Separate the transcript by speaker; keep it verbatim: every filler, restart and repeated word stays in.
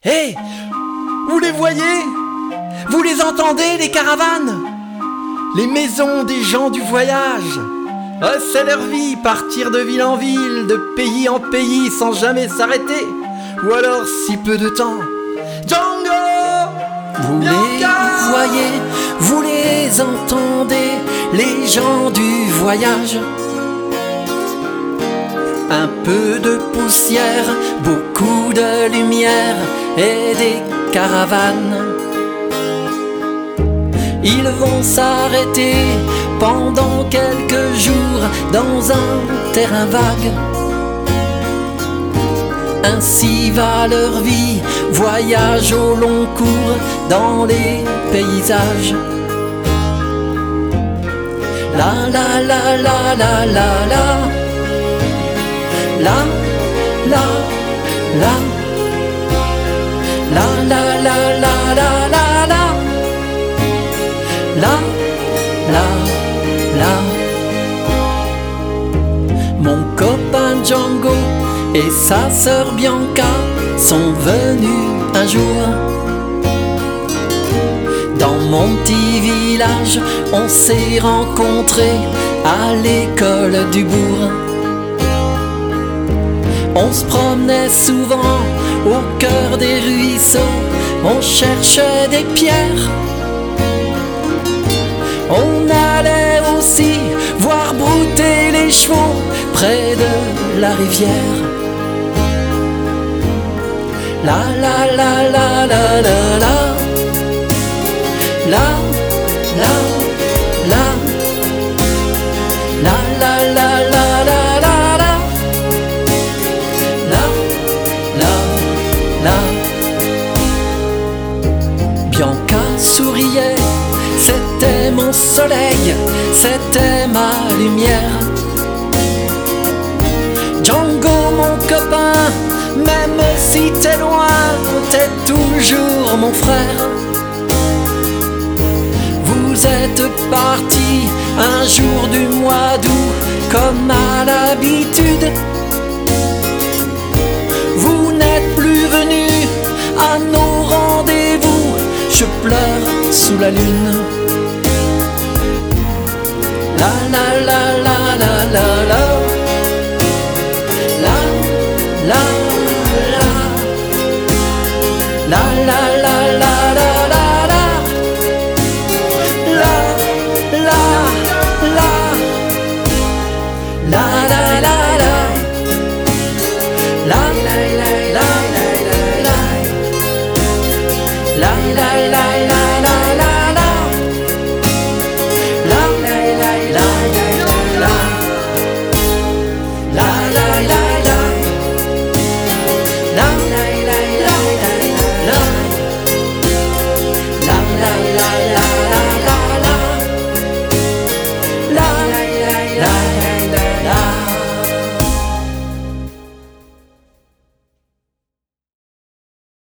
Speaker 1: Hé hey, vous les voyez? Vous les entendez, les caravanes? Les maisons des gens du voyage. Oh, c'est leur vie, partir de ville en ville, de pays en pays sans jamais s'arrêter. Ou alors si peu de temps. Django!
Speaker 2: Vous les voyez, vous les entendez, les gens du voyage. Un peu de poussière, beaucoup de lumière et des caravanes. Ils vont s'arrêter pendant quelques jours dans un terrain vague. Ainsi va leur vie, voyage au long cours dans les paysages. La la la la la la la. La, la, la. La la la la la la la. La, la, la. Mon copain Django et sa sœur Bianca sont venus un jour. Dans mon petit village, on s'est rencontrés à l'école du bourg. On se promenait souvent au cœur des ruisseaux, on cherchait des pierres. On allait aussi voir brouter les chevaux près de la rivière. La la la la la la la. La la la. La la la la la la la. La la la. Bianca souriait, c'était mon soleil, c'était ma lumière. Django mon copain, même si t'es loin, t'es toujours mon frère. Vous êtes partis un jour du mois d'août, comme à l'habitude. Vous n'êtes plus venus à nos rendez-vous, je pleure sous la lune. La la la la la la la. La la